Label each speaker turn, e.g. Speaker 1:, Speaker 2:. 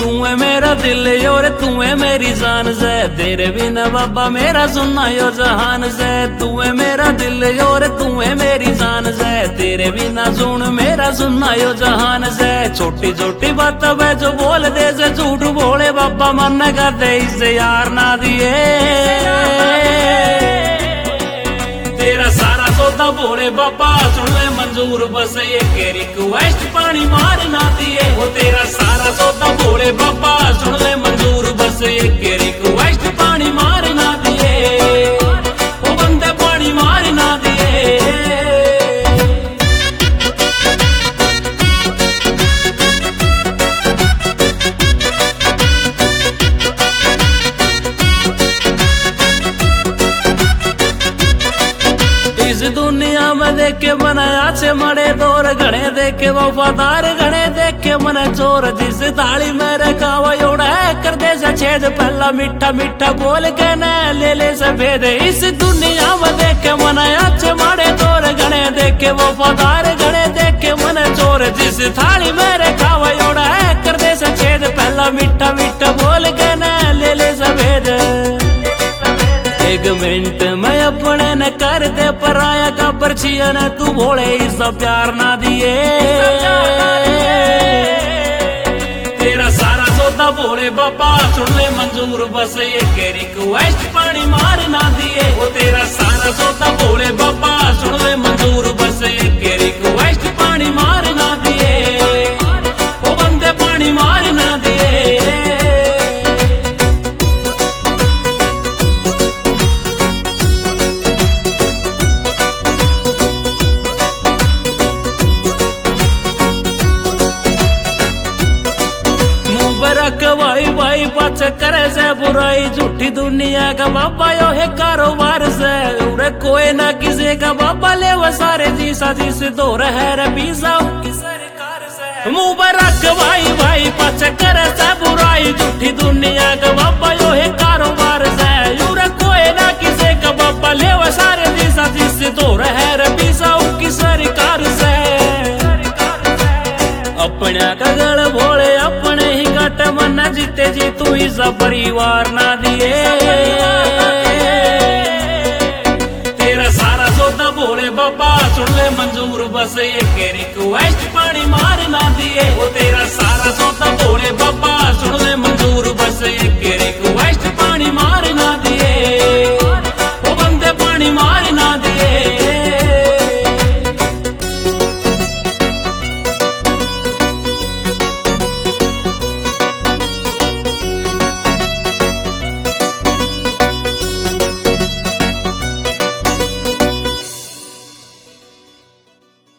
Speaker 1: तू है मेरा दिल और तू है मेरी जान से, तेरे बिना बाबा मेरा सुनना यो जहान से। तू है मेरा दिल और तू है मेरी जान से, तेरे बिना सुन मेरा सुनना यो जहान से। छोटी छोटी बात है जो बोल दे से झूठ बोले बाबा मन कर दे इसे यार ना दिए। तेरा सारा सौदा बोले बाबा सुन ले मंजूर, बस एक रिक्वेस्ट पानी मार ना दिए। वो तेरा सारा सौदा बोले बाबा सुन ले मंजूर, बस एक रिक्वेस्ट पानी मार ना दिए। वो बंदे पानी मार ना दिए। इस दुनिया में देख के बनाया से मरे दौर, घने देख के वफादार, घने देख के मने चोर। जिस थाली में रखा हुआ योड़ा है कर दे से छेद, पहला मीठा मीठा बोल के न ले ले सफेद। इस दुनिया में देख के बनाया से मरे दौर, घने देख के वफादार, घने देख के मने चोर। जिस थाली में रखा हुआ योड़ा है कर दे से छेद, पहला मीठा मीठा बोल के न ले ले सफेद। एक मिनट में अपने न कर दे पराया का परछिया न, तू भोले इसका प्यार ना दिए। तेरा सारा सौदा बोले बाबा सुन ले मंजूर, बस एक रिक्वेस्ट पानी मार ना दिए। वो तेरा सारा सौदा बोले बाबा सुन ले मंजूर, बस एक रिक्वेस्ट पानी मार ना दिए। वो बंदे पानी मार ना दिए। भाई भाई पाछ करे से बुराई, झूठी दुनिया का बाबा यो है कारोबार से। उरे कोई ना किसी का बाबा ले वो सारे जीसा जिस दो रहे पीसा की सरकार से। मुंह पर रख भाई भाई पाछ करे से बुराई, झूठी दुनिया का बाबा यो है कारोबार से। उरे कोई ना किसी का बाबा ले वो सारे जीसा जिस दो रहे पीसा की सरकार से। अपने का गल भोले अपने ही कट मन जीते जी, तू इसा परिवार ना दिए। तेरा सारा सौदा बोले बाबा सुन ले मंजूर, बस एक रिक्वेस्ट पानी मार ना दिए। वो तेरा सारा सौदा